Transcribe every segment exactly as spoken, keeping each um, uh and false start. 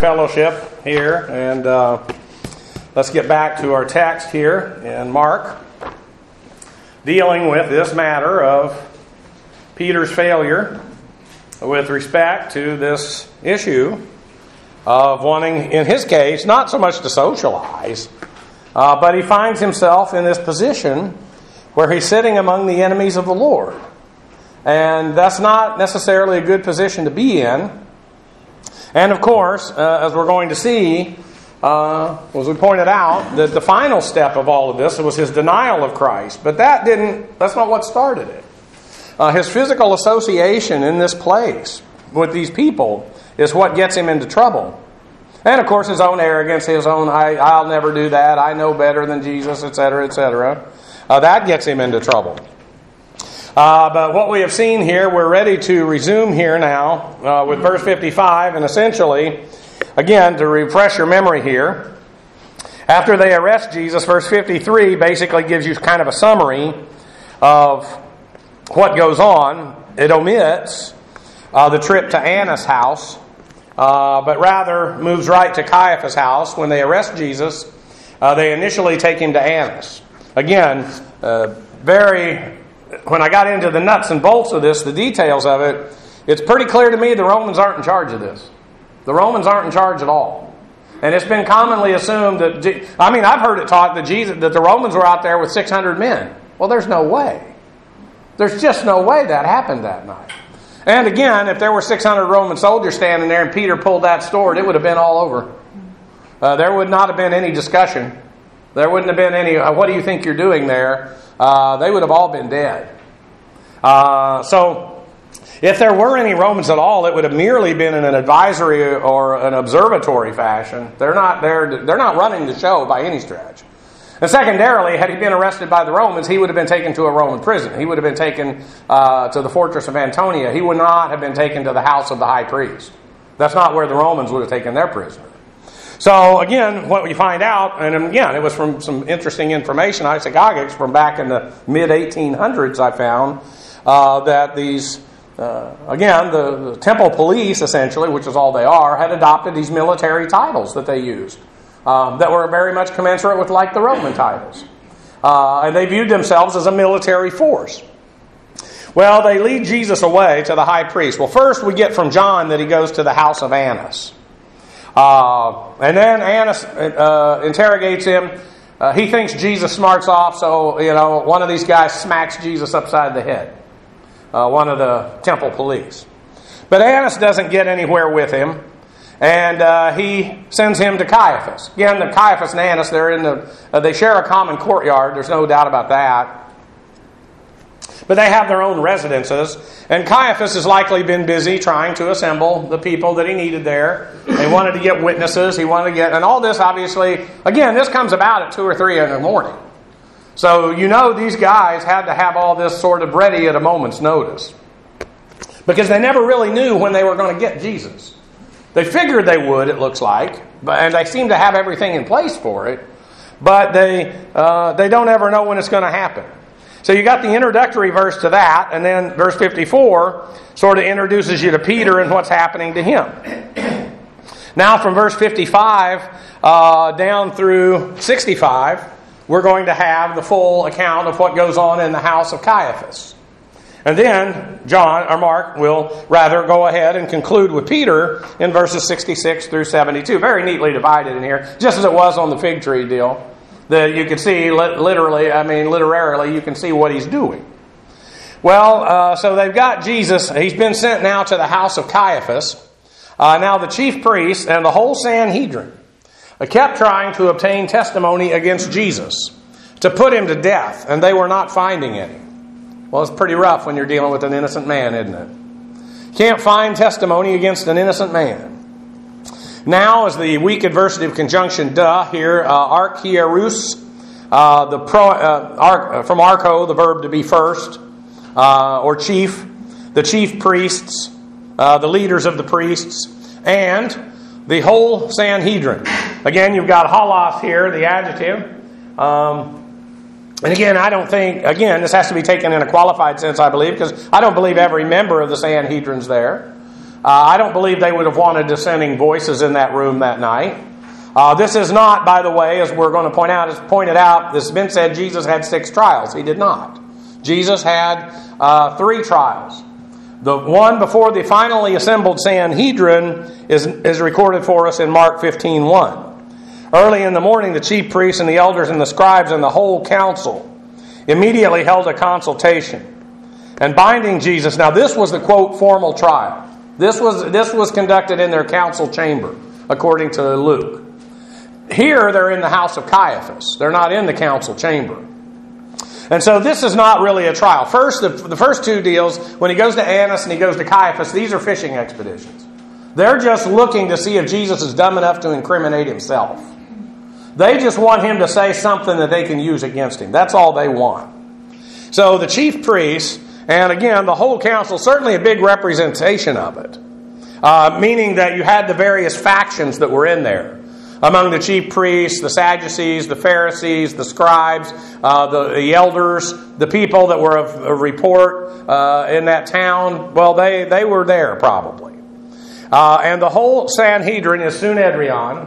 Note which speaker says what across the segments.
Speaker 1: fellowship here, and uh, let's get back to our text here in Mark, dealing with this matter of Peter's failure with respect to this issue of wanting, in his case, not so much to socialize, uh, but he finds himself in this position where he's sitting among the enemies of the Lord. And that's not necessarily a good position to be in. And of course, uh, as we're going to see, uh, as we pointed out, that the final step of all of this was his denial of Christ. But that didn't, that's not what started it. Uh, his physical association in this place with these people is what gets him into trouble. And of course, his own arrogance, his own, I, I'll never do that, I know better than Jesus, et cetera, et cetera. Uh, that gets him into trouble. Uh, but what we have seen here, we're ready to resume here now uh, with verse fifty-five. And essentially, again, to refresh your memory here, after they arrest Jesus, verse fifty-three basically gives you kind of a summary of what goes on. It omits uh, the trip to Annas' house, uh, but rather moves right to Caiaphas' house. When they arrest Jesus, uh, they initially take him to Annas. Again, uh, very... When I got into the nuts and bolts of this, the details of it, it's pretty clear to me the Romans aren't in charge of this. The Romans aren't in charge at all. And it's been commonly assumed that, I mean, I've heard it taught that Jesus, that the Romans were out there with six hundred men. Well, there's no way. There's just no way that happened that night. And again, if there were six hundred Roman soldiers standing there and Peter pulled that sword, it would have been all over. Uh, there would not have been any discussion. There wouldn't have been any, uh, what do you think you're doing there? Uh, they would have all been dead. Uh, so, if there were any Romans at all, it would have merely been in an advisory or an observatory fashion. They're not there. They're not running the show by any stretch. And secondarily, had he been arrested by the Romans, he would have been taken to a Roman prison. He would have been taken uh, to the fortress of Antonia. He would not have been taken to the house of the high priest. That's not where the Romans would have taken their prisoner. So again, what we find out, and again, it was from some interesting information, isagogics, from back in the mid eighteen hundreds, I found, uh, that these, uh, again, the, the temple police, essentially, which is all they are, had adopted these military titles that they used, um, that were very much commensurate with, like, the Roman titles. Uh, and they viewed themselves as a military force. Well, they lead Jesus away to the high priest. Well, first we get from John that he goes to the house of Annas. Uh, and then Annas uh, interrogates him. Uh, he thinks Jesus smarts off, so, you know, one of these guys smacks Jesus upside the head. Uh, one of the temple police. But Annas doesn't get anywhere with him, and uh, he sends him to Caiaphas. Again, the Caiaphas and Annas, they're in the, uh, they share a common courtyard. There's no doubt about that. But they have their own residences. And Caiaphas has likely been busy trying to assemble the people that he needed there. He wanted to get witnesses. He wanted to get... And all this, obviously... Again, this comes about at two or three in the morning. So, you know, these guys had to have all this sort of ready at a moment's notice. Because they never really knew when they were going to get Jesus. They figured they would, it looks like. But, and they seem to have everything in place for it. But they, uh, they don't ever know when it's going to happen. So you got the introductory verse to that, and then verse fifty-four sort of introduces you to Peter and what's happening to him. Now from verse fifty-five uh, down through sixty-five, we're going to have the full account of what goes on in the house of Caiaphas. And then John, or Mark, will rather go ahead and conclude with Peter in verses sixty-six through seventy-two. Very neatly divided in here, just as it was on the fig tree deal. That you can see, literally, I mean, literarily, you can see what he's doing. Well, uh, so they've got Jesus. He's been sent now to the house of Caiaphas. Uh, now the chief priests and the whole Sanhedrin kept trying to obtain testimony against Jesus to put him to death, and they were not finding any. Well, it's pretty rough when you're dealing with an innocent man, isn't it? Can't find testimony against an innocent man. Now, as the weak adversative conjunction duh here, uh, archierus, uh, the pro, uh, arch, from archo, the verb to be first, uh, or chief, the chief priests, uh, the leaders of the priests, and the whole Sanhedrin. Again, you've got halos here, the adjective. Um, and again, I don't think, again, this has to be taken in a qualified sense, I believe, because I don't believe every member of the Sanhedrin's there. I don't believe they would have wanted dissenting voices in that room that night. Uh, this is not, by the way, as we're going to point out, as pointed out, this has been said, Jesus had six trials. He did not. Jesus had uh, three trials. The one before the finally assembled Sanhedrin is, is recorded for us in Mark fifteen one. Early in the morning, the chief priests and the elders and the scribes and the whole council immediately held a consultation. And binding Jesus, now this was the, quote, formal trial. This was, this was conducted in their council chamber, according to Luke. Here, they're in the house of Caiaphas. They're not in the council chamber. And so this is not really a trial. First, the, the first two deals, when he goes to Annas and he goes to Caiaphas, these are fishing expeditions. They're just looking to see if Jesus is dumb enough to incriminate himself. They just want him to say something that they can use against him. That's all they want. So the chief priests, and again, the whole council, certainly a big representation of it, uh, meaning that you had the various factions that were in there. Among the chief priests, the Sadducees, the Pharisees, the scribes, uh, the, the elders, the people that were of, of report uh, in that town, well, they, they were there probably. Uh, and the whole Sanhedrin is Sunedrion,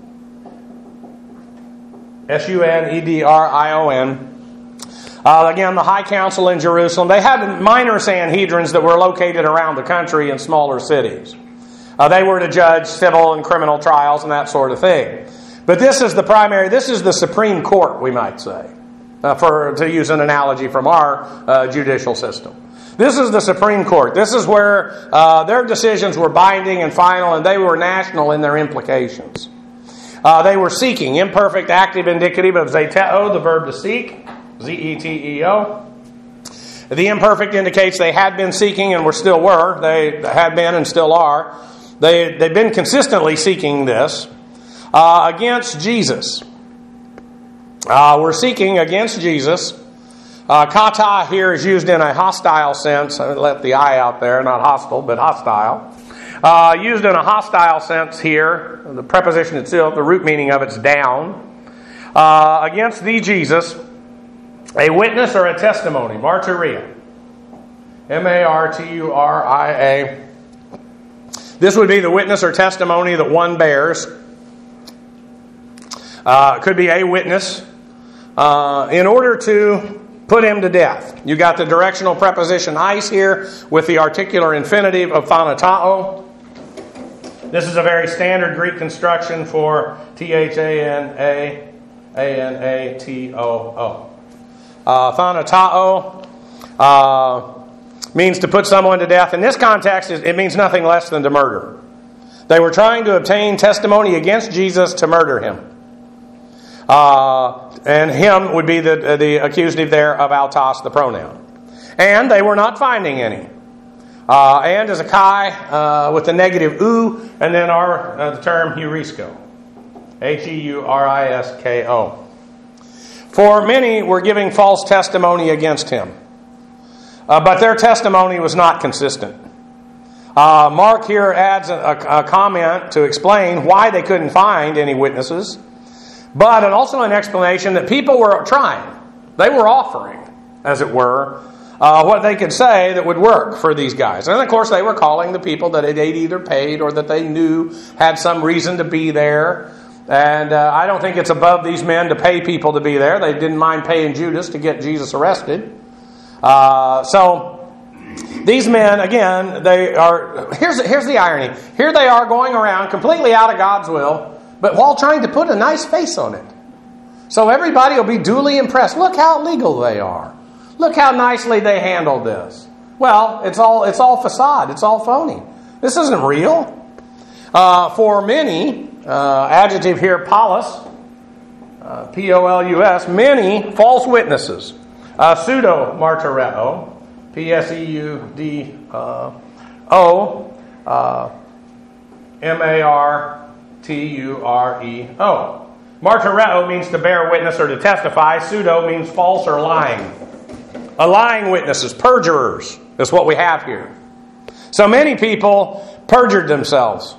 Speaker 1: S U N E D R I O N. Uh, again, the high council in Jerusalem. They had minor Sanhedrins that were located around the country in smaller cities. Uh, they were to judge civil and criminal trials and that sort of thing. But this is the primary, this is the Supreme Court, we might say, uh, for to use an analogy from our uh, judicial system. This is the Supreme Court. This is where uh, their decisions were binding and final, and they were national in their implications. Uh, they were seeking, imperfect, active, indicative of zeteo, the verb to seek, Z E T E O. The imperfect indicates they had been seeking and were still were. They had been and still are. They, they've been consistently seeking this uh, against Jesus. Uh, we're seeking against Jesus. Uh, kata here is used in a hostile sense. I let the I out there, not hostile, but hostile. Uh, used in a hostile sense here. The preposition itself, the root meaning of it's down. Uh, against thee, Jesus, a witness or a testimony, martyria. M A R T U R I A. This would be the witness or testimony that one bears. Uh, it could be a witness. Uh, in order to put him to death. You got the directional preposition eis here with the articular infinitive of thanatao. This is a very standard Greek construction for T H A N A A N A T O O. Uh, thanatao uh, means to put someone to death. In this context, it means nothing less than to murder. They were trying to obtain testimony against Jesus to murder him. Uh, and him would be the, the accusative there of autos, the pronoun. And they were not finding any. Uh, and is a chi uh, with the negative u, and then our uh, the term heurisko. H E U R I S K O. For many were giving false testimony against him. Uh, but their testimony was not consistent. Uh, Mark here adds a, a, a comment to explain why they couldn't find any witnesses. But and also an explanation that people were trying. They were offering, as it were, uh, what they could say that would work for these guys. And of course they were calling the people that they'd either paid or that they knew had some reason to be there. And uh, I don't think it's above these men to pay people to be there. They didn't mind paying Judas to get Jesus arrested. Uh, so these men, again, they are. Here's here's the irony. Here they are going around completely out of God's will, but while trying to put a nice face on it. So everybody will be duly impressed. Look how legal they are. Look how nicely they handled this. Well, it's all it's all facade. It's all phony. This isn't real. Uh, for many, uh, adjective here, Paulus, uh, P O L U S, many false witnesses. Uh, pseudo martyreo, P S E U D O, uh, M A R T U R E O. Martyreo means to bear witness or to testify. Pseudo means false or lying. A lying witnesses, perjurers, is what we have here. So many people perjured themselves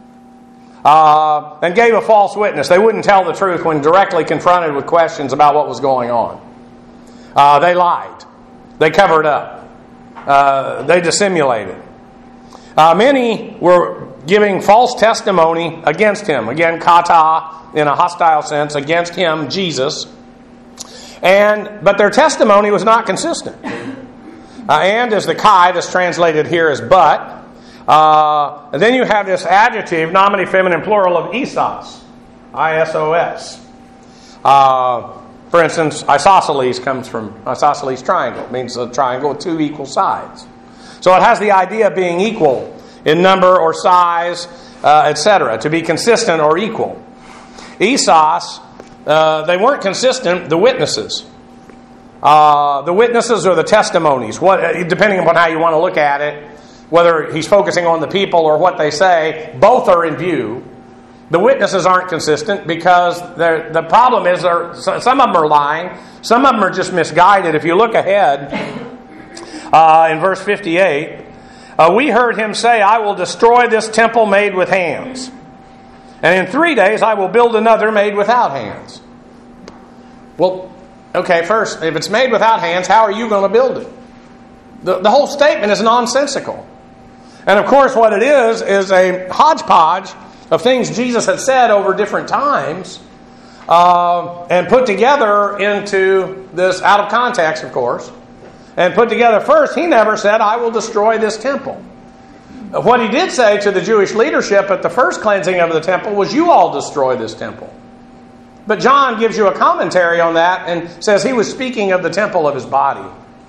Speaker 1: uh, and gave a false witness. They wouldn't tell the truth when directly confronted with questions about what was going on. Uh, they lied. They covered up. Uh, they dissimulated. Uh, many were giving false testimony against him. Again, kata, in a hostile sense, against him, Jesus. And but their testimony was not consistent. Uh, and as the kai, that's translated here as but. Uh, and then you have this adjective, nominative feminine plural of isos. I S O S. Uh, for instance, isosceles comes from isosceles triangle. It means a triangle with two equal sides. So it has the idea of being equal in number or size, uh, et cetera, to be consistent or equal. Isos, uh, they weren't consistent, the witnesses. Uh, the witnesses or the testimonies, what, depending upon how you want to look at it, whether he's focusing on the people or what they say, both are in view. The witnesses aren't consistent because the problem is some of them are lying, some of them are just misguided. If you look ahead uh, in verse fifty-eight, uh, we heard him say, I will destroy this temple made with hands, and in three days I will build another made without hands. Well, okay, first, if it's made without hands, how are you going to build it? The, the whole statement is nonsensical. And of course what it is, is a hodgepodge of things Jesus had said over different times uh, and put together into this, out of context of course, and put together. First, he never said, I will destroy this temple. What he did say to the Jewish leadership at the first cleansing of the temple was, you all destroy this temple. But John gives you a commentary on that and says he was speaking of the temple of his body.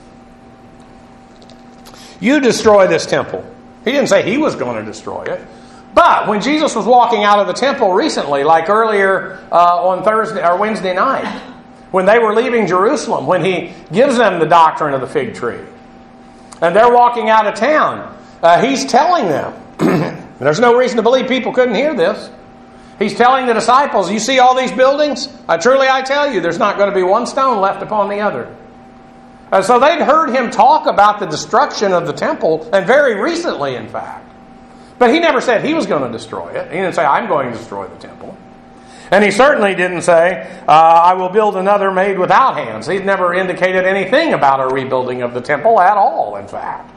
Speaker 1: You destroy this temple. He didn't say he was going to destroy it. But when Jesus was walking out of the temple recently, like earlier uh, on Thursday or Wednesday night, when they were leaving Jerusalem, when he gives them the doctrine of the fig tree, and they're walking out of town, uh, he's telling them, there's no reason to believe people couldn't hear this. He's telling the disciples, you see all these buildings? I truly I tell you, there's not going to be one stone left upon the other. And so they'd heard him talk about the destruction of the temple, and very recently, in fact. But he never said he was going to destroy it. He didn't say, I'm going to destroy the temple. And he certainly didn't say, uh, I will build another made without hands. He'd never indicated anything about a rebuilding of the temple at all, in fact.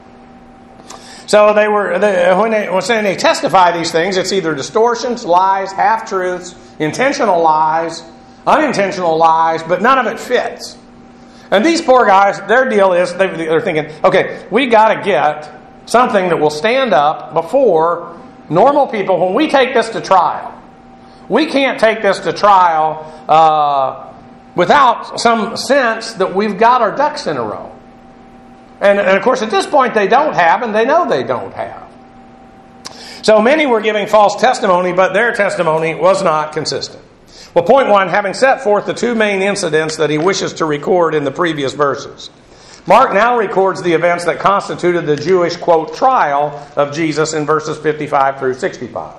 Speaker 1: So they were they, when they when they testify these things, it's either distortions, lies, half-truths, intentional lies, unintentional lies, but none of it fits. And these poor guys, their deal is, they're thinking, okay, we got to get something that will stand up before normal people. When we take this to trial, we can't take this to trial uh, without some sense that we've got our ducks in a row. And, and of course, at this point, they don't have, and they know they don't have. So many were giving false testimony, but their testimony was not consistent. Well, point one, having set forth the two main incidents that he wishes to record in the previous verses, Mark now records the events that constituted the Jewish, quote, trial of Jesus in verses fifty-five through sixty-five.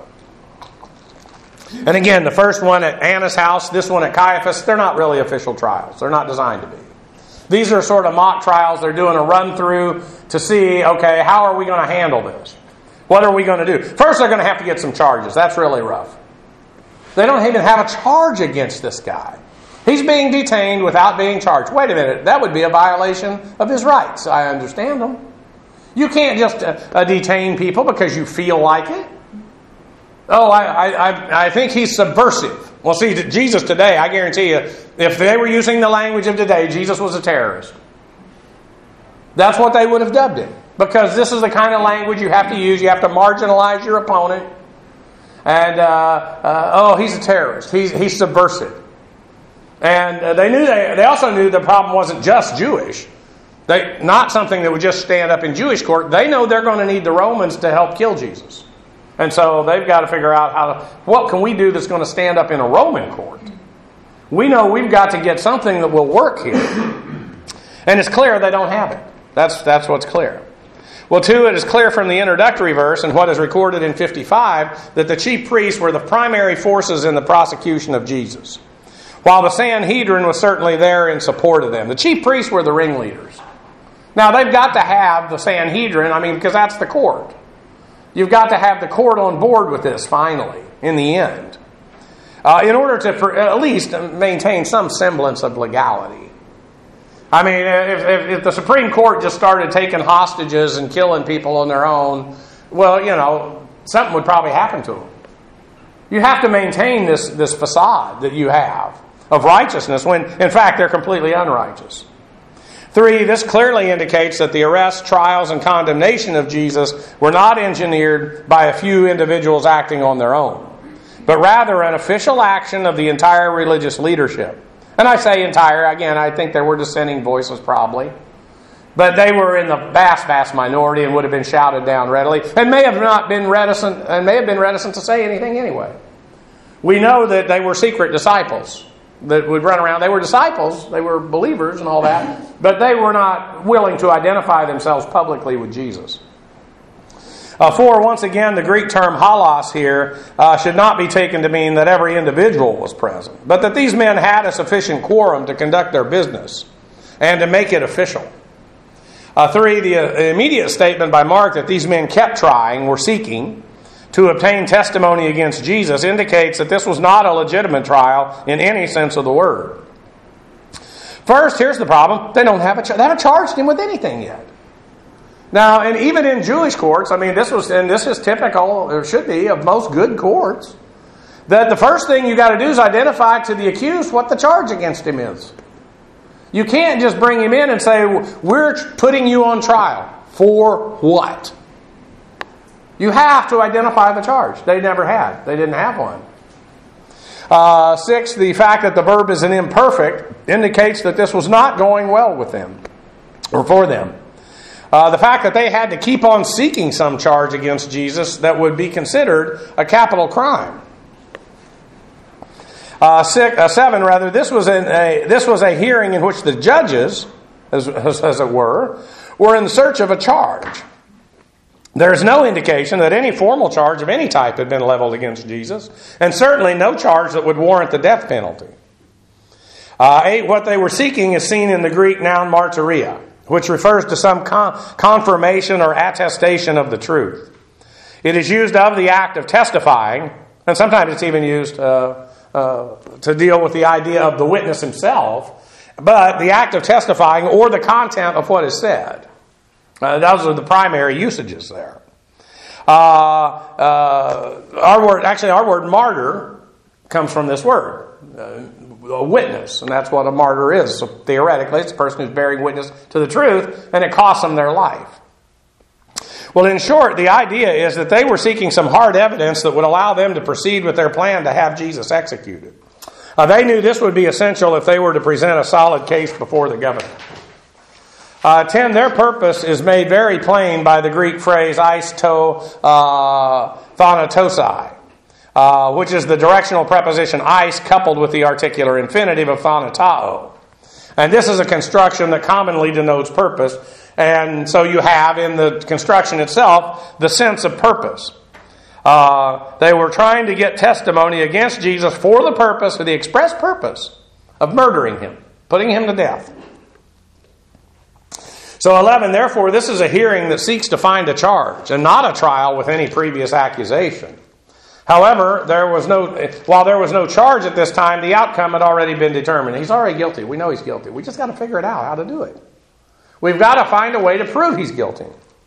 Speaker 1: And again, the first one at Annas' house, this one at Caiaphas, they're not really official trials. They're not designed to be. These are sort of mock trials. They're doing a run-through to see, okay, how are we going to handle this? What are we going to do? First, they're going to have to get some charges. That's really rough. They don't even have a charge against this guy. He's being detained without being charged. Wait a minute, that would be a violation of his rights. I understand them. You can't just uh, uh, detain people because you feel like it. Oh, I, I, I think he's subversive. Well, see, Jesus today, I guarantee you, if they were using the language of today, Jesus was a terrorist. That's what they would have dubbed him. Because this is the kind of language you have to use. You have to marginalize your opponent. And, uh, uh, oh, he's a terrorist. He's, he's subversive. And uh, they knew they, they also knew the problem wasn't just Jewish. They, not something that would just stand up in Jewish court. They know they're going to need the Romans to help kill Jesus. And so they've got to figure out how to, what can we do that's going to stand up in a Roman court? We know we've got to get something that will work here. And it's clear they don't have it. That's, that's what's clear. Well, two, it is clear from the introductory verse and what is recorded in fifty-five that the chief priests were the primary forces in the prosecution of Jesus, while the Sanhedrin was certainly there in support of them. The chief priests were the ringleaders. Now, they've got to have the Sanhedrin, I mean, because that's the court. You've got to have the court on board with this, finally, in the end, uh, in order to for, at least maintain some semblance of legality. I mean, if, if, if the Supreme Court just started taking hostages and killing people on their own, well, you know, something would probably happen to them. You have to maintain this, this facade that you have of righteousness when, in fact, they're completely unrighteous. Three, this clearly indicates that the arrest, trials, and condemnation of Jesus were not engineered by a few individuals acting on their own, but rather an official action of the entire religious leadership. And I say entire, again, I think there were dissenting voices probably, but they were in the vast, vast minority and would have been shouted down readily, and may have not been reticent, and may have been reticent to say anything anyway. We know that they were secret disciples that would run around. They were disciples, they were believers and all that, but they were not willing to identify themselves publicly with Jesus. Uh, four, once again, the Greek term halos here uh, should not be taken to mean that every individual was present, but that these men had a sufficient quorum to conduct their business and to make it official. Uh, three, the uh, immediate statement by Mark that these men kept trying, were seeking, to obtain testimony against Jesus indicates that this was not a legitimate trial in any sense of the word. First, here's the problem. They don't have a, they haven't charged him with anything yet. Now, and even in Jewish courts, I mean, this was, and this is typical, or should be, of most good courts, that the first thing you got to do is identify to the accused what the charge against him is. You can't just bring him in and say, we're putting you on trial. For what? You have to identify the charge. They never had. They didn't have one. Uh, six, the fact that the verb is an imperfect indicates that this was not going well with them, or for them. Uh, the fact that they had to keep on seeking some charge against Jesus that would be considered a capital crime. Uh, six, uh, seven, rather, this was, an, a, this was a hearing in which the judges, as, as, as it were, were in search of a charge. There is no indication that any formal charge of any type had been leveled against Jesus, and certainly no charge that would warrant the death penalty. Uh, eight, what they were seeking is seen in the Greek noun martyria, which refers to some con- confirmation or attestation of the truth. It is used of the act of testifying, and sometimes it's even used uh, uh, to deal with the idea of the witness himself, but the act of testifying or the content of what is said. Uh, those are the primary usages there. Uh, uh, our word, actually, our word martyr comes from this word, uh, a witness, and that's what a martyr is. So theoretically, it's a person who's bearing witness to the truth, and it costs them their life. Well, in short, the idea is that they were seeking some hard evidence that would allow them to proceed with their plan to have Jesus executed. Uh, they knew this would be essential if they were to present a solid case before the governor. Uh, ten, their purpose is made very plain by the Greek phrase eis to uh, thanatosai, uh, which is the directional preposition eis coupled with the articular infinitive of thanatao. And this is a construction that commonly denotes purpose. And so you have in the construction itself the sense of purpose. Uh, they were trying to get testimony against Jesus for the purpose, for the express purpose of murdering him, putting him to death. So eleven, therefore, this is a hearing that seeks to find a charge and not a trial with any previous accusation. However, there was no, while there was no charge at this time, the outcome had already been determined. He's already guilty. We know he's guilty. We just got to figure it out how to do it. We've got to find a way to prove he's guilty.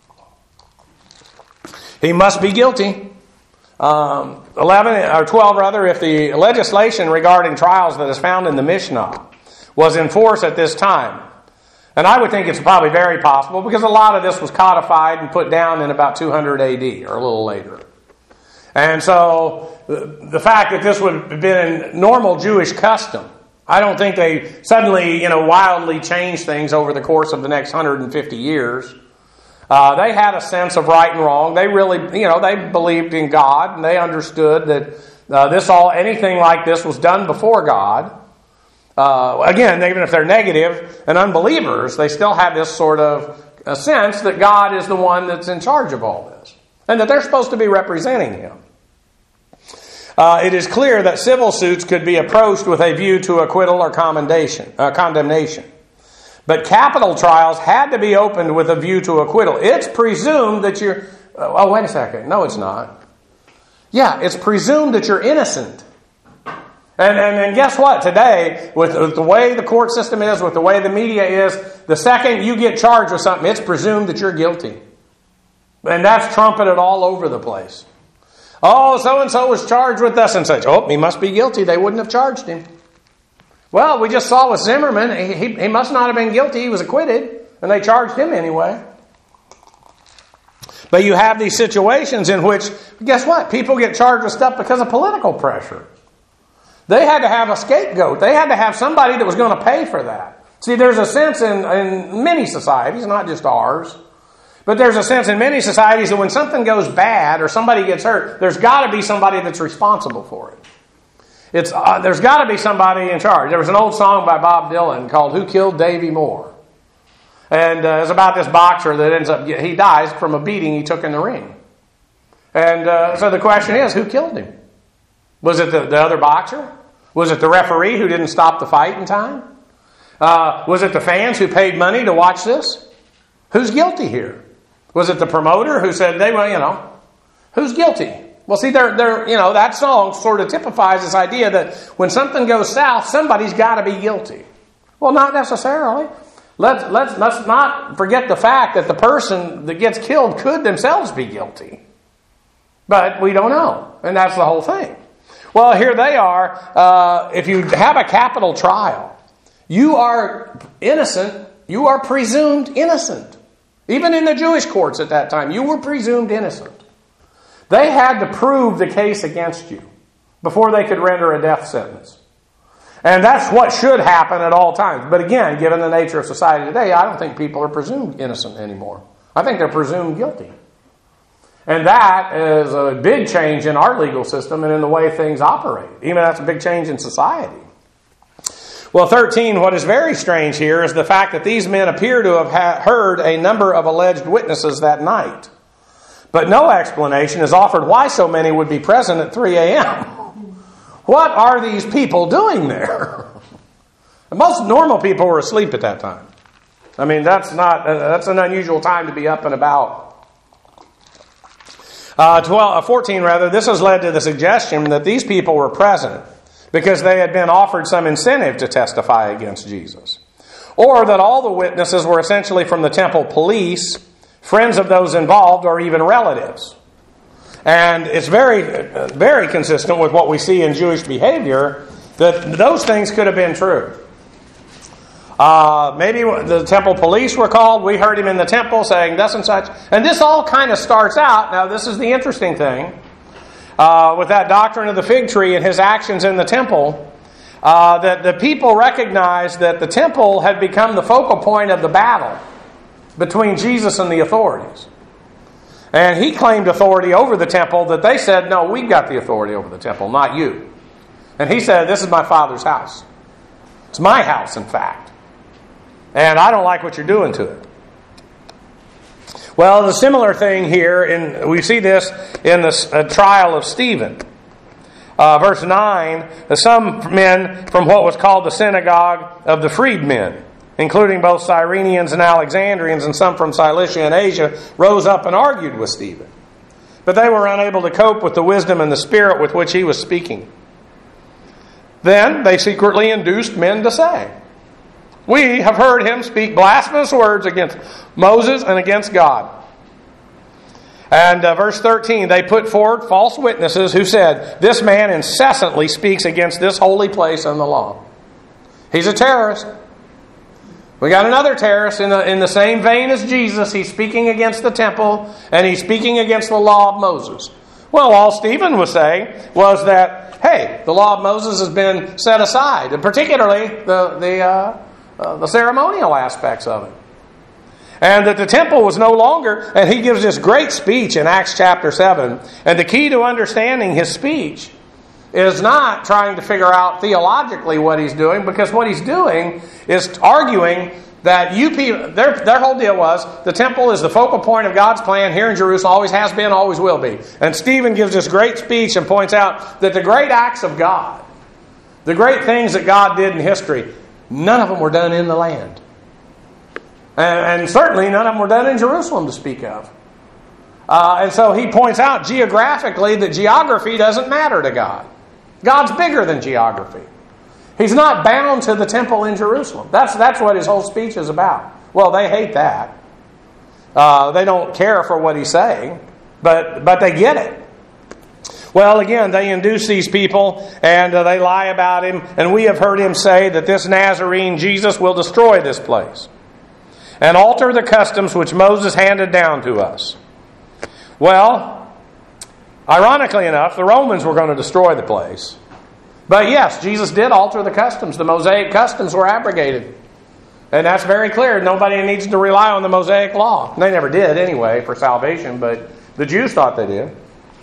Speaker 1: He must be guilty. Um, eleven or twelve, rather, if the legislation regarding trials that is found in the Mishnah was in force at this time. And I would think it's probably very possible because a lot of this was codified and put down in about two hundred A D or a little later. And so the fact that this would have been normal Jewish custom, I don't think they suddenly, you know, wildly changed things over the course of the next one hundred fifty years. Uh, they had a sense of right and wrong. They really, you know, they believed in God and they understood that uh, this all, anything like this was done before God. Uh, again, even if they're negative and unbelievers, they still have this sort of a sense that God is the one that's in charge of all this and that they're supposed to be representing Him. Uh, it is clear that civil suits could be approached with a view to acquittal or commendation, uh, condemnation. But capital trials had to be opened with a view to acquittal. It's presumed that you're... Oh, wait a second. No, it's not. Yeah, it's presumed that you're innocent. And, and and guess what? Today, with, with the way the court system is, with the way the media is, the second you get charged with something, it's presumed that you're guilty. And that's trumpeted all over the place. Oh, so-and-so was charged with this and such. Oh, he must be guilty. They wouldn't have charged him. Well, we just saw with Zimmerman, he, he, he must not have been guilty. He was acquitted, and they charged him anyway. But you have these situations in which, guess what? People get charged with stuff because of political pressure. They had to have a scapegoat. They had to have somebody that was going to pay for that. See, there's a sense in, in many societies, not just ours, but there's a sense in many societies that when something goes bad or somebody gets hurt, there's got to be somebody that's responsible for it. It's uh, there's got to be somebody in charge. There was an old song by Bob Dylan called "Who Killed Davy Moore?" And uh, it's about this boxer that ends up, he dies from a beating he took in the ring. And uh, so the question is, who killed him? Was it the, the other boxer? Was it the referee who didn't stop the fight in time? Uh, was it the fans who paid money to watch this? Who's guilty here? Was it the promoter who said, they well, you know, who's guilty? Well, see, they're, they're, you know, that song sort of typifies this idea that when something goes south, somebody's got to be guilty. Well, not necessarily. Let's, let's, let's not forget the fact that the person that gets killed could themselves be guilty. But we don't know. And that's the whole thing. Well, here they are. Uh, if you have a capital trial, you are innocent. You are presumed innocent. Even in the Jewish courts at that time, you were presumed innocent. They had to prove the case against you before they could render a death sentence. And that's what should happen at all times. But again, given the nature of society today, I don't think people are presumed innocent anymore. I think they're presumed guilty. And that is a big change in our legal system and in the way things operate. Even that's a big change in society. Well, thirteen, what is very strange here is the fact that these men appear to have ha- heard a number of alleged witnesses that night. But no explanation is offered why so many would be present at three a.m. What are these people doing there? Most normal people were asleep at that time. I mean, that's not uh, that's an unusual time to be up and about. Uh, twelve, uh, fourteen, rather, this has led to the suggestion that these people were present because they had been offered some incentive to testify against Jesus. Or that all the witnesses were essentially from the temple police, friends of those involved, or even relatives. And it's very, very consistent with what we see in Jewish behavior that those things could have been true. Uh, maybe the temple police were called. We heard him in the temple saying thus and such. And this all kind of starts out. Now, this is the interesting thing. Uh, with that doctrine of the fig tree and his actions in the temple, uh, that the people recognized that the temple had become the focal point of the battle between Jesus and the authorities. And he claimed authority over the temple that they said, no, we've got the authority over the temple, not you. And he said, this is my Father's house. It's my house, in fact. And I don't like what you're doing to it. Well, the similar thing here, in we see this in the uh, trial of Stephen. Uh, verse nine, some men from what was called the synagogue of the freedmen, including both Cyrenians and Alexandrians and some from Cilicia and Asia, rose up and argued with Stephen. But they were unable to cope with the wisdom and the spirit with which he was speaking. Then they secretly induced men to say, we have heard him speak blasphemous words against Moses and against God. And uh, verse thirteen, they put forward false witnesses who said, this man incessantly speaks against this holy place and the law. He's a terrorist. We got another terrorist in the, in the same vein as Jesus. He's speaking against the temple and he's speaking against the law of Moses. Well, all Stephen was saying was that, hey, the law of Moses has been set aside, and particularly the the uh, uh, the ceremonial aspects of it. And that the temple was no longer, and he gives this great speech in Acts chapter seven. And the key to understanding his speech is not trying to figure out theologically what he's doing, because what he's doing is arguing that you people, their, their whole deal was the temple is the focal point of God's plan here in Jerusalem, always has been, always will be. And Stephen gives this great speech and points out that the great acts of God, the great things that God did in history, none of them were done in the land. And, and certainly none of them were done in Jerusalem to speak of. Uh, and so he points out geographically that geography doesn't matter to God. God's bigger than geography. He's not bound to the temple in Jerusalem. That's, that's what his whole speech is about. Well, they hate that. Uh, they don't care for what he's saying, but but they get it. Well, again, they induce these people, and uh, they lie about him. And we have heard him say that this Nazarene Jesus will destroy this place and alter the customs which Moses handed down to us. Well, ironically enough, the Romans were going to destroy the place. But yes, Jesus did alter the customs. The Mosaic customs were abrogated. And that's very clear. Nobody needs to rely on the Mosaic law. They never did anyway for salvation, but the Jews thought they did.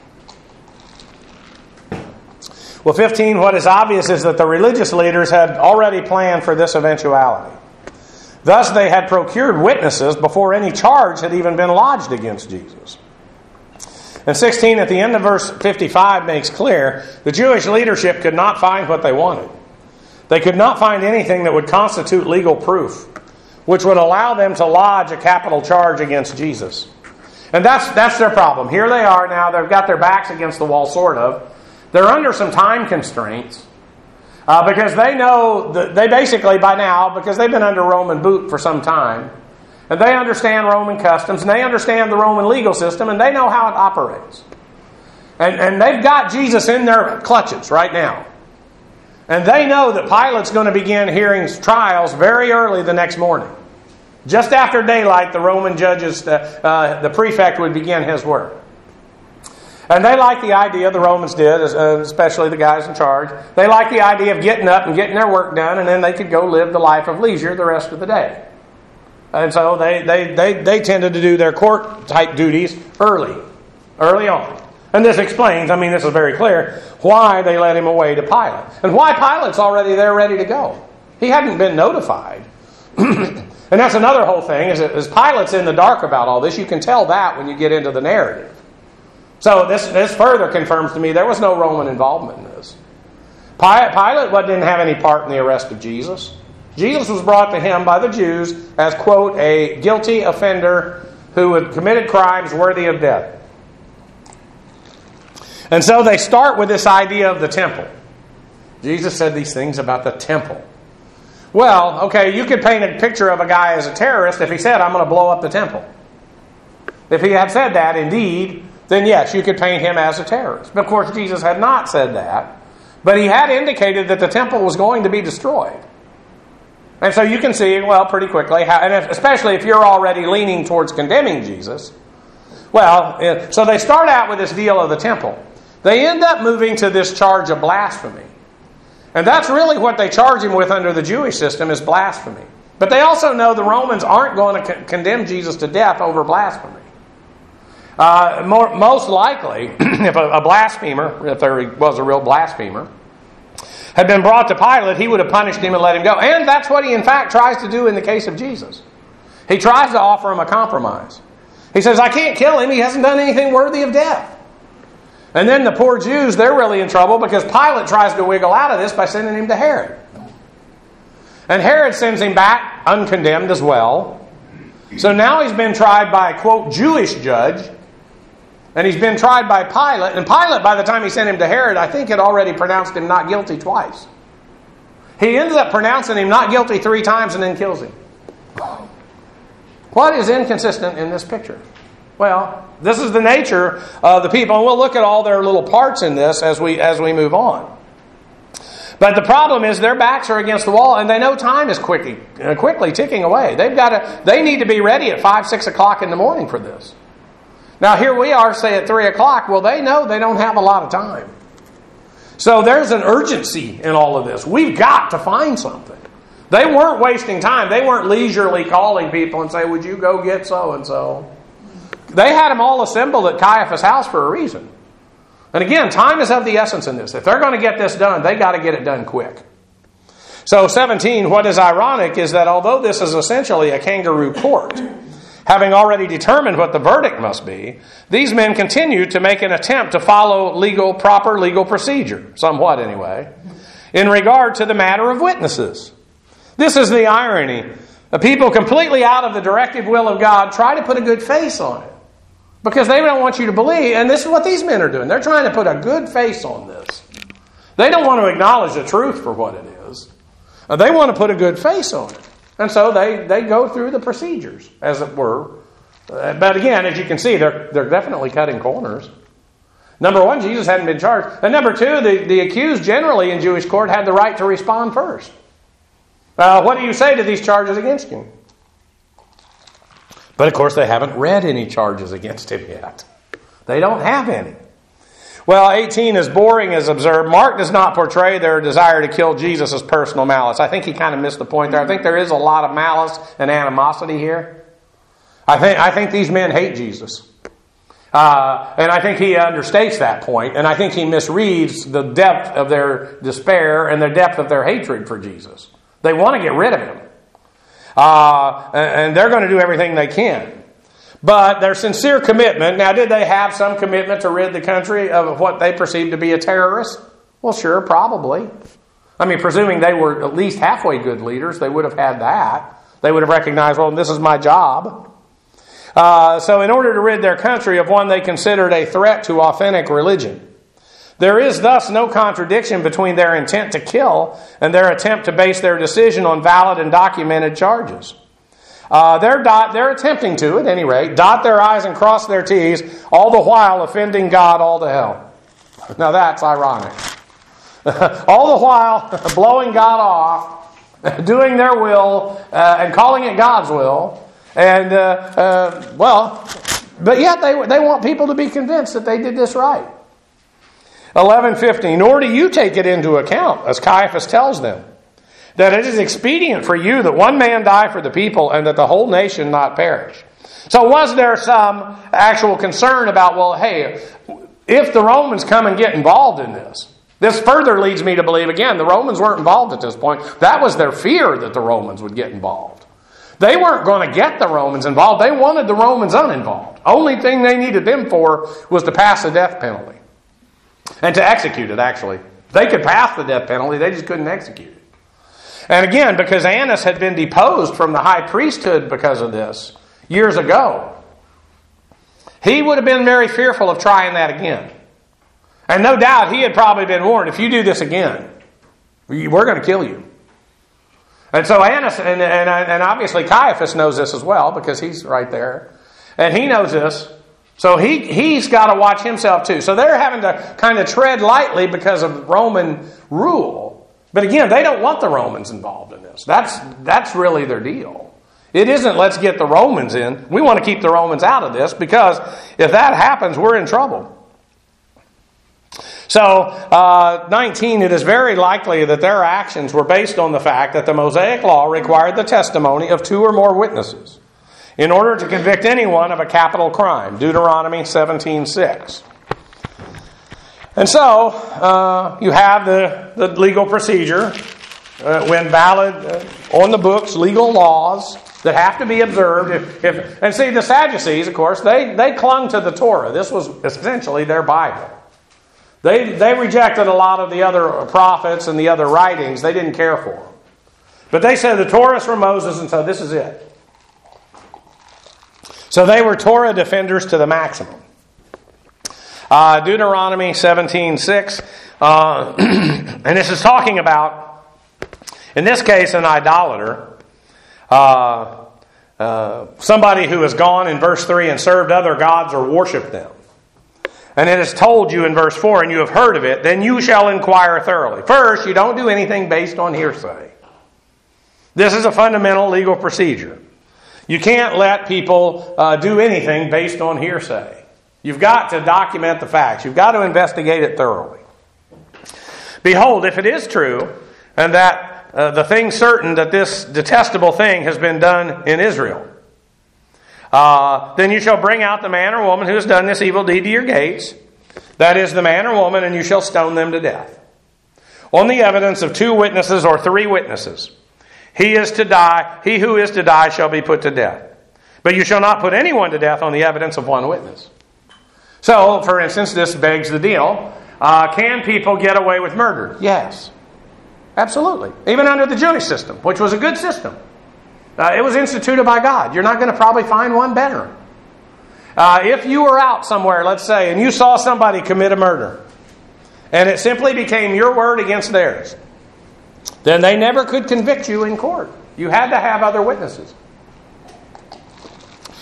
Speaker 1: Well, fifteen, what is obvious is that the religious leaders had already planned for this eventuality. Thus, they had procured witnesses before any charge had even been lodged against Jesus. And sixteen, at the end of verse fifty-five, makes clear the Jewish leadership could not find what they wanted. They could not find anything that would constitute legal proof, which would allow them to lodge a capital charge against Jesus. And that's that's their problem. Here they are now. They've got their backs against the wall, sort of. They're under some time constraints uh, because they know, that they basically by now, because they've been under Roman boot for some time, and they understand Roman customs, and they understand the Roman legal system, and they know how it operates. And, and they've got Jesus in their clutches right now. And they know that Pilate's going to begin hearing trials very early the next morning. Just after daylight, the Roman judges, uh, uh, the prefect would begin his work. And they like the idea, the Romans did, especially the guys in charge. They like the idea of getting up and getting their work done, and then they could go live the life of leisure the rest of the day. And so they, they, they, they tended to do their court-type duties early, early on. And this explains, I mean, this is very clear, why they led him away to Pilate. And why Pilate's already there ready to go. He hadn't been notified. And that's another whole thing, is that as Pilate's in the dark about all this, you can tell that when you get into the narrative. So this, this further confirms to me there was no Roman involvement in this. Pilate didn't have any part in the arrest of Jesus. Jesus was brought to him by the Jews as, quote, a guilty offender who had committed crimes worthy of death. And so they start with this idea of the temple. Jesus said these things about the temple. Well, okay, you could paint a picture of a guy as a terrorist if he said, I'm going to blow up the temple. If he had said that, indeed, then yes, you could paint him as a terrorist. But of course, Jesus had not said that. But he had indicated that the temple was going to be destroyed. And so you can see, well, pretty quickly, how, and if, especially if you're already leaning towards condemning Jesus. Well, so they start out with this deal of the temple. They end up moving to this charge of blasphemy. And that's really what they charge him with under the Jewish system, is blasphemy. But they also know the Romans aren't going to con- condemn Jesus to death over blasphemy. Uh, more, most likely, if a, a blasphemer, if there was a real blasphemer, had been brought to Pilate, he would have punished him and let him go. And that's what he in fact tries to do in the case of Jesus. He tries to offer him a compromise. He says, I can't kill him. He hasn't done anything worthy of death. And then the poor Jews, they're really in trouble because Pilate tries to wiggle out of this by sending him to Herod. And Herod sends him back uncondemned as well. So now he's been tried by a, quote, Jewish judge. And he's been tried by Pilate. And Pilate, by the time he sent him to Herod, I think had already pronounced him not guilty twice. He ends up pronouncing him not guilty three times and then kills him. What is inconsistent in this picture? Well, this is the nature of the people. And we'll look at all their little parts in this as we as we move on. But the problem is their backs are against the wall and they know time is quickly, uh, quickly ticking away. They've got to, they need to be ready at five, six o'clock in the morning for this. Now here we are, say at three o'clock. Well, they know they don't have a lot of time. So there's an urgency in all of this. We've got to find something. They weren't wasting time. They weren't leisurely calling people and say, would you go get so-and-so? They had them all assembled at Caiaphas' house for a reason. And again, time is of the essence in this. If they're going to get this done, they got to get it done quick. So seventeen, what is ironic is that although this is essentially a kangaroo court, having already determined what the verdict must be, these men continue to make an attempt to follow legal, proper legal procedure, somewhat anyway, in regard to the matter of witnesses. This is the irony. The people completely out of the directive will of God try to put a good face on it. Because they don't want you to believe, and this is what these men are doing. They're trying to put a good face on this. They don't want to acknowledge the truth for what it is. They want to put a good face on it. And so they, they go through the procedures, as it were, Uh, but again, as you can see, they're, they're definitely cutting corners. Number one, Jesus hadn't been charged. And number two, the, the accused generally in Jewish court had the right to respond first. Uh, what do you say to these charges against you? But of course, they haven't read any charges against him yet. They don't have any. Well, eighteen, as boring as observed, Mark does not portray their desire to kill Jesus as personal malice. I think he kind of missed the point there. I think there is a lot of malice and animosity here. I think I think these men hate Jesus. Uh, and I think he understates that point, and I think he misreads the depth of their despair and the depth of their hatred for Jesus. They want to get rid of him. Uh, and they're going to do everything they can. But their sincere commitment, now did they have some commitment to rid the country of what they perceived to be a terrorist? Well, sure, probably. I mean, presuming they were at least halfway good leaders, they would have had that. They would have recognized, well, this is my job. Uh, so in order to rid their country of one they considered a threat to authentic religion, there is thus no contradiction between their intent to kill and their attempt to base their decision on valid and documented charges. Uh, they're, dot, they're attempting to, at any rate, dot their I's and cross their T's, all the while offending God all to hell. Now that's ironic. All the while blowing God off, doing their will, uh, and calling it God's will. And, uh, uh, well, but yet they, they want people to be convinced that they did this right. eleven fifty, nor do you take it into account, as Caiaphas tells them, that it is expedient for you that one man die for the people and that the whole nation not perish. So was there some actual concern about, well, hey, if the Romans come and get involved in this, this further leads me to believe, again, the Romans weren't involved at this point. That was their fear that the Romans would get involved. They weren't going to get the Romans involved. They wanted the Romans uninvolved. Only thing they needed them for was to pass the death penalty. And to execute it, actually. They could pass the death penalty, they just couldn't execute it. And again, because Annas had been deposed from the high priesthood because of this years ago, he would have been very fearful of trying that again. And no doubt he had probably been warned, if you do this again, we're going to kill you. And so Annas, and, and, and obviously Caiaphas knows this as well, because he's right there. And he knows this. So he, he's got to watch himself too. So they're having to kind of tread lightly because of Roman rule. But again, they don't want the Romans involved in this. That's, that's really their deal. It isn't let's get the Romans in. We want to keep the Romans out of this, because if that happens, we're in trouble. So, uh, nineteen, it is very likely that their actions were based on the fact that the Mosaic Law required the testimony of two or more witnesses in order to convict anyone of a capital crime. Deuteronomy seventeen six. And so, uh, you have the, the legal procedure uh, when valid, uh, on the books, legal laws that have to be observed. If, if, and see, the Sadducees, of course, they, they clung to the Torah. This was essentially their Bible. They, they rejected a lot of the other prophets and the other writings. They didn't care for them. But they said the Torah is from Moses, and so this is it. So they were Torah defenders to the maximum. Uh, Deuteronomy seventeen six. Uh, and this is talking about, in this case, an idolater. Uh, uh, somebody who has gone, in verse three, and served other gods or worshipped them. And it is told you in verse four, and you have heard of it, then you shall inquire thoroughly. First, you don't do anything based on hearsay. This is a fundamental legal procedure. You can't let people uh, do anything based on hearsay. You've got to document the facts. You've got to investigate it thoroughly. Behold, if it is true, and that uh, the thing certain that this detestable thing has been done in Israel, uh, then you shall bring out the man or woman who has done this evil deed to your gates. That is the man or woman, and you shall stone them to death. On the evidence of two witnesses or three witnesses, he is to die. He who is to die shall be put to death. But you shall not put anyone to death on the evidence of one witness. So, for instance, this begs the deal. Uh, can people get away with murder? Yes. Absolutely. Even under the Jewish system, which was a good system. Uh, it was instituted by God. You're not going to probably find one better. Uh, if you were out somewhere, let's say, and you saw somebody commit a murder, and it simply became your word against theirs, then they never could convict you in court. You had to have other witnesses.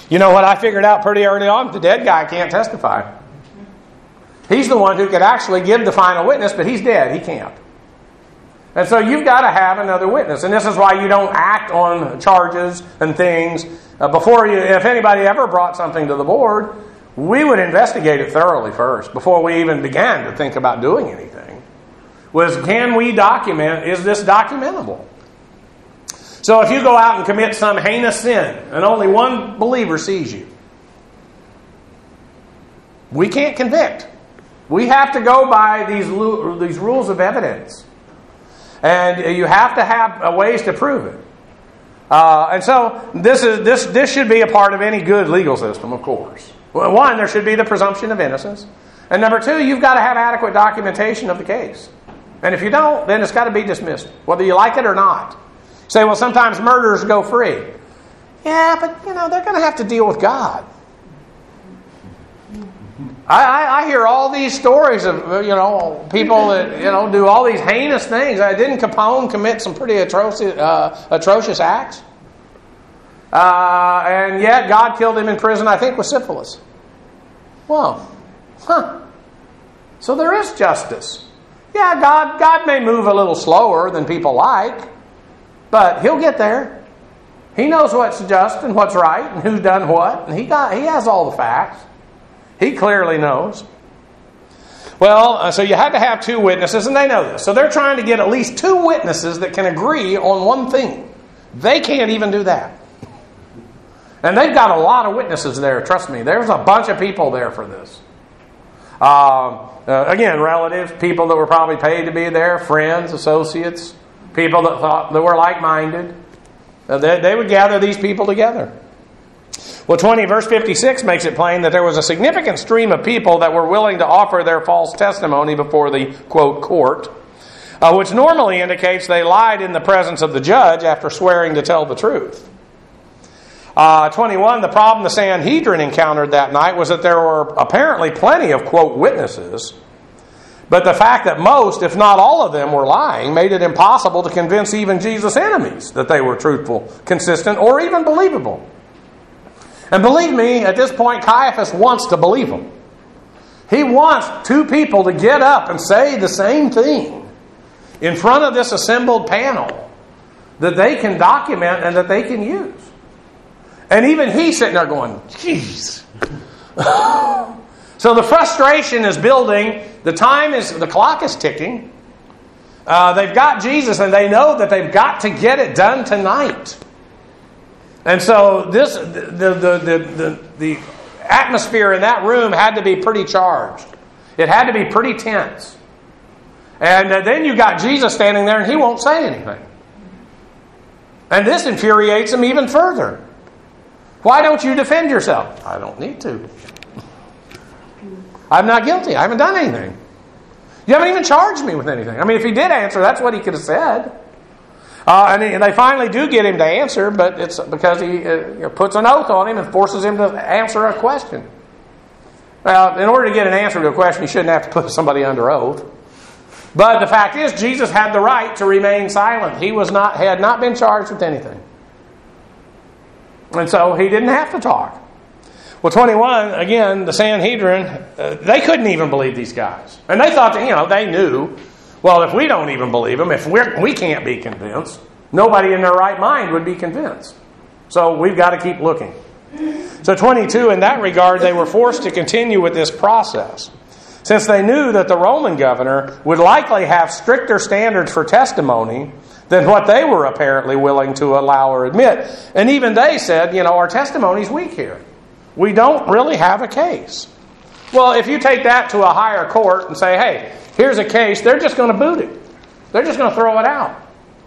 Speaker 1: You know what I figured out pretty early on? The dead guy can't testify. He's the one who could actually give the final witness, but he's dead. He can't. And so you've got to have another witness. And this is why you don't act on charges and things. Uh, before you, if anybody ever brought something to the board, we would investigate it thoroughly first before we even began to think about doing anything. Was, can we document, is this documentable? So if you go out and commit some heinous sin and only one believer sees you, we can't convict. We have to go by these, these rules of evidence. And you have to have ways to prove it. Uh, and so this is this this should be a part of any good legal system, of course. Well, one, there should be the presumption of innocence. And number two, you've got to have adequate documentation of the case. And if you don't, then it's got to be dismissed, whether you like it or not. You say, well, sometimes murderers go free. Yeah, but, you know, they're going to have to deal with God. I, I, I hear all these stories of, you know, people that, you know, do all these heinous things. Uh, didn't Capone commit some pretty atrocious, uh, atrocious acts? Uh, and yet God killed him in prison, I think, with syphilis. Well, huh. So there is justice. Yeah, God, God may move a little slower than people like, but He'll get there. He knows what's just and what's right and who's done what, and He got He has all the facts. He clearly knows. Well, uh, so you had to have two witnesses, and they know this. So they're trying to get at least two witnesses that can agree on one thing. They can't even do that. And they've got a lot of witnesses there, trust me. There's a bunch of people there for this. Uh, uh, again, relatives, people that were probably paid to be there, friends, associates, people that thought that were like-minded. Uh, they, they would gather these people together. Well, twenty, verse fifty-six makes it plain that there was a significant stream of people that were willing to offer their false testimony before the, quote, court, uh, which normally indicates they lied in the presence of the judge after swearing to tell the truth. Uh, twenty-one, the problem the Sanhedrin encountered that night was that there were apparently plenty of, quote, witnesses, but the fact that most, if not all of them, were lying made it impossible to convince even Jesus' enemies that they were truthful, consistent, or even believable. And believe me, at this point, Caiaphas wants to believe them. He wants two people to get up and say the same thing in front of this assembled panel that they can document and that they can use. And even he's sitting there going, jeez. So the frustration is building. The time is, the clock is ticking. Uh, they've got Jesus and they know that they've got to get it done tonight. And so this, the, the, the, the, the atmosphere in that room had to be pretty charged. It had to be pretty tense. And then you got Jesus standing there and He won't say anything. And this infuriates Him even further. Why don't you defend yourself? I don't need to. I'm not guilty. I haven't done anything. You haven't even charged me with anything. I mean, if He did answer, that's what He could have said. Uh, and, he, and they finally do get Him to answer, but it's because He uh, you know, puts an oath on him and forces him to answer a question. Well, in order to get an answer to a question, you shouldn't have to put somebody under oath. But the fact is, Jesus had the right to remain silent. He was not had not been charged with anything. And so He didn't have to talk. Well, twenty-one, again, the Sanhedrin, uh, they couldn't even believe these guys. And they thought that, you know, they knew, well, if we don't even believe them, if we're, we can't be convinced, nobody in their right mind would be convinced. So we've got to keep looking. So twenty-two, in that regard, they were forced to continue with this process, since they knew that the Roman governor would likely have stricter standards for testimony than what they were apparently willing to allow or admit. And even they said, you know, our testimony's weak here. We don't really have a case. Well, if you take that to a higher court and say, hey, here's a case, they're just going to boot it. They're just going to throw it out.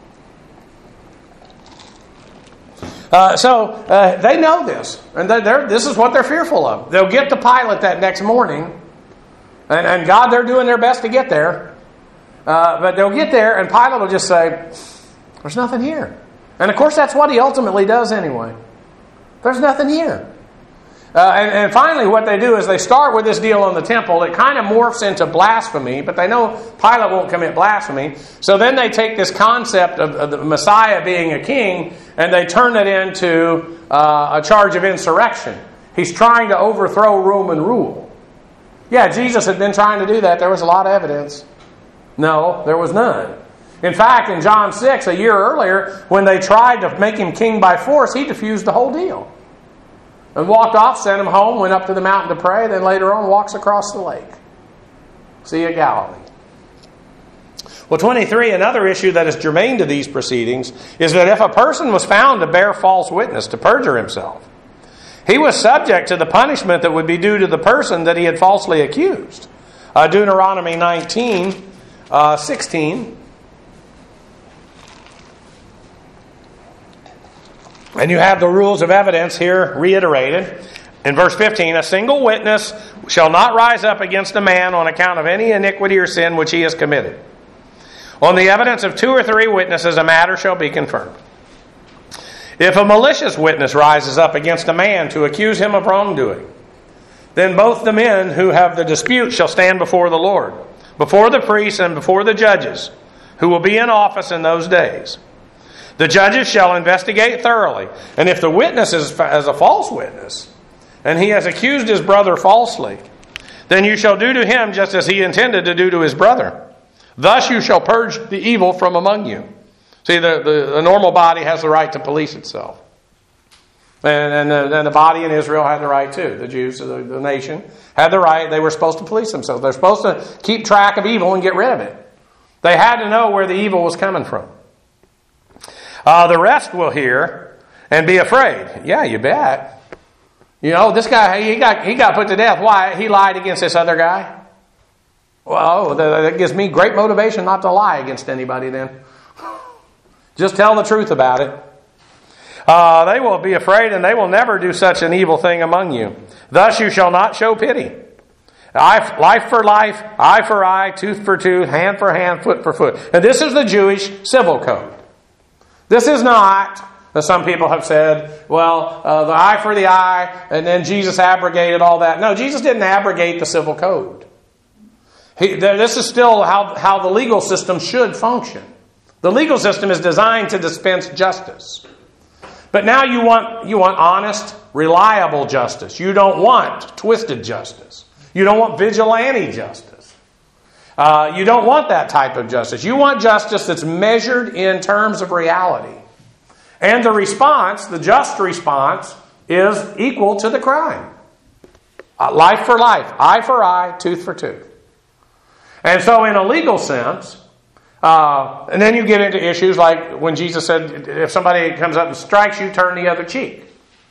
Speaker 1: Uh, so uh, they know this. And they're, they're, this is what they're fearful of. They'll get to Pilate that next morning. And, and God, they're doing their best to get there. Uh, but they'll get there and Pilate will just say, there's nothing here. And of course that's what he ultimately does anyway. There's nothing here. Uh, and, and finally, what they do is they start with this deal on the temple. It kind of morphs into blasphemy, but they know Pilate won't commit blasphemy. So then they take this concept of, of the Messiah being a king, and they turn it into uh, a charge of insurrection. He's trying to overthrow Roman rule. Yeah, Jesus had been trying to do that. There was a lot of evidence. No, there was none. In fact, in John six, a year earlier, when they tried to make him king by force, he diffused the whole deal. And walked off, sent him home, went up to the mountain to pray, then later on walks across the lake. See you at Galilee. Well, twenty-three, another issue that is germane to these proceedings is that if a person was found to bear false witness, to perjure himself, he was subject to the punishment that would be due to the person that he had falsely accused. Uh, Deuteronomy nineteen, uh, sixteen. And you have the rules of evidence here reiterated. In verse fifteen, a single witness shall not rise up against a man on account of any iniquity or sin which he has committed. On the evidence of two or three witnesses, a matter shall be confirmed. If a malicious witness rises up against a man to accuse him of wrongdoing, then both the men who have the dispute shall stand before the Lord, before the priests and before the judges, who will be in office in those days. The judges shall investigate thoroughly, and if the witness is as a false witness, and he has accused his brother falsely, then you shall do to him just as he intended to do to his brother. Thus you shall purge the evil from among you. See, the, the, the normal body has the right to police itself. And, and, the, and the body in Israel had the right too. The Jews, the, the nation, had the right. They were supposed to police themselves. They're supposed to keep track of evil and get rid of it. They had to know where the evil was coming from. Uh, the rest will hear and be afraid. Yeah, you bet. You know, this guy, he got he got put to death. Why? He lied against this other guy. Well, that gives me great motivation not to lie against anybody then. Just tell the truth about it. Uh, they will be afraid, and they will never do such an evil thing among you. Thus you shall not show pity. Eye, life for life, eye for eye, tooth for tooth, hand for hand, foot for foot. And this is the Jewish civil code. This is not, as some people have said, well, uh, the eye for the eye, and then Jesus abrogated all that. No, Jesus didn't abrogate the civil code. He, this is still how, how the legal system should function. The legal system is designed to dispense justice. But now you want, you want honest, reliable justice. You don't want twisted justice. You don't want vigilante justice. Uh, you don't want that type of justice. You want justice that's measured in terms of reality. And the response, the just response, is equal to the crime. Uh, life for life, eye for eye, tooth for tooth. And so in a legal sense, uh, and then you get into issues like when Jesus said, if somebody comes up and strikes you, turn the other cheek.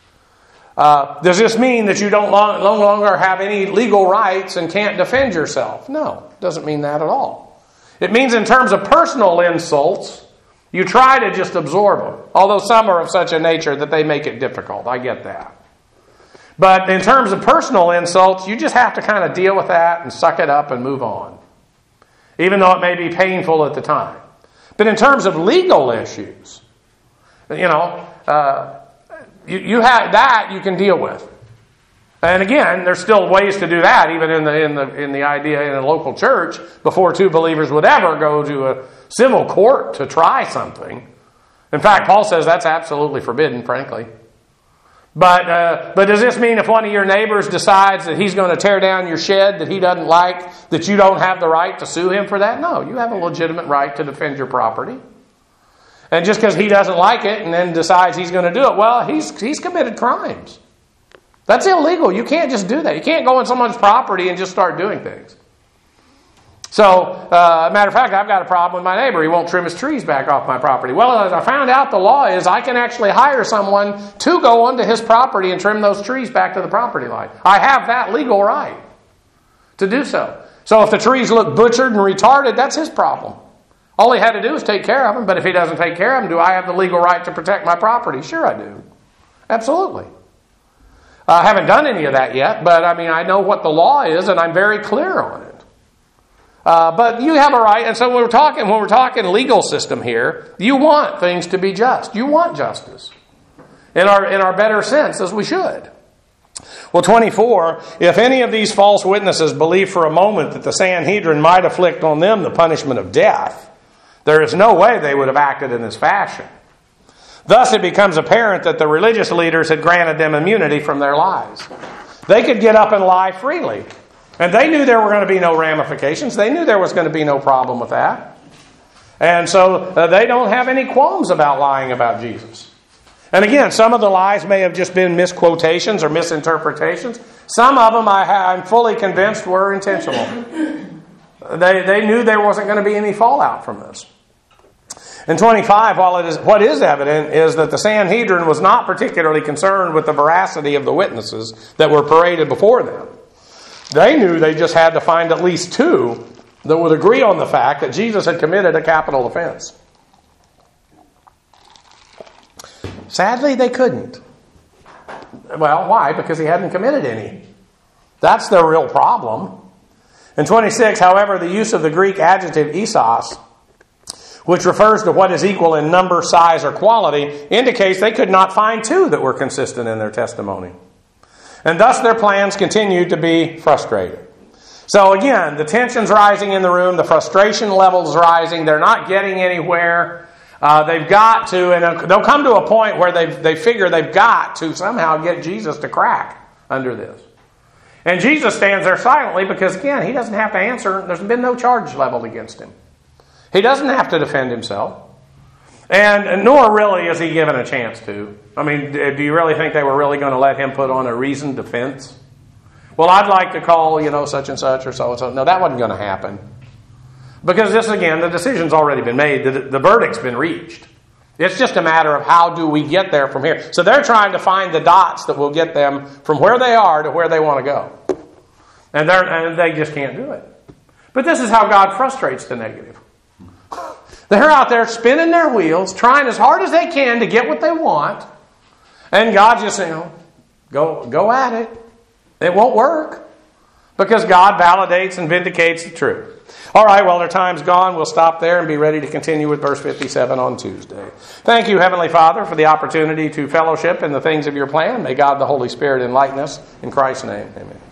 Speaker 1: Uh, does this mean that you don't long, no longer have any legal rights and can't defend yourself? No, it doesn't mean that at all. It means in terms of personal insults, you try to just absorb them. Although some are of such a nature that they make it difficult. I get that. But in terms of personal insults, you just have to kind of deal with that and suck it up and move on. Even though it may be painful at the time. But in terms of legal issues, you know, uh, you, you have that you can deal with. And again, there's still ways to do that, even in the in the in the idea in a local church, before two believers would ever go to a civil court to try something. In fact, Paul says that's absolutely forbidden, frankly. But uh, but does this mean if one of your neighbors decides that he's going to tear down your shed that he doesn't like, that you don't have the right to sue him for that? No, you have a legitimate right to defend your property. And just because he doesn't like it and then decides he's going to do it, well, he's he's committed crimes. That's illegal. You can't just do that. You can't go on someone's property and just start doing things. So, uh, matter of fact, I've got a problem with my neighbor. He won't trim his trees back off my property. Well, as I found out, the law is I can actually hire someone to go onto his property and trim those trees back to the property line. I have that legal right to do so. So if the trees look butchered and retarded, that's his problem. All he had to do is take care of them. But if he doesn't take care of them, do I have the legal right to protect my property? Sure I do. Absolutely. I haven't done any of that yet, but I mean, I know what the law is, and I'm very clear on it. Uh, but you have a right, and so when we're talking when we're talking legal system here, you want things to be just. You want justice in our in our better sense, as we should. Well, twenty-four, if any of these false witnesses believe for a moment that the Sanhedrin might afflict on them the punishment of death, there is no way they would have acted in this fashion. Thus, it becomes apparent that the religious leaders had granted them immunity from their lies. They could get up and lie freely. And they knew there were going to be no ramifications. They knew there was going to be no problem with that. And so uh, they don't have any qualms about lying about Jesus. And again, some of the lies may have just been misquotations or misinterpretations. Some of them, I ha- I'm fully convinced, were intentional. They, they knew there wasn't going to be any fallout from this. In twenty-five, while it is, what is evident is that the Sanhedrin was not particularly concerned with the veracity of the witnesses that were paraded before them. They knew they just had to find at least two that would agree on the fact that Jesus had committed a capital offense. Sadly, they couldn't. Well, why? Because he hadn't committed any. That's their real problem. In twenty-six, however, the use of the Greek adjective isos, which refers to what is equal in number, size, or quality, indicates they could not find two that were consistent in their testimony. And thus their plans continued to be frustrated. So again, the tension's rising in the room, the frustration level's rising, they're not getting anywhere. Uh, they've got to, and they'll come to a point where they they figure they've got to somehow get Jesus to crack under this. And Jesus stands there silently because, again, he doesn't have to answer. There's been no charge leveled against him. He doesn't have to defend himself. And nor really is he given a chance to. I mean, do you really think they were really going to let him put on a reasoned defense? Well, I'd like to call, you know, such and such or so and so. No, that wasn't going to happen. Because this, again, the decision's already been made. The, the verdict's been reached. It's just a matter of how do we get there from here. So they're trying to find the dots that will get them from where they are to where they want to go. And, they're, and they just can't do it. But this is how God frustrates the negative. They're out there spinning their wheels, trying as hard as they can to get what they want. And God just, you know, go, go at it. It won't work. Because God validates and vindicates the truth. All right, well, our time's gone. We'll stop there and be ready to continue with verse fifty-seven on Tuesday. Thank you, Heavenly Father, for the opportunity to fellowship in the things of your plan. May God the Holy Spirit enlighten us. In Christ's name, amen.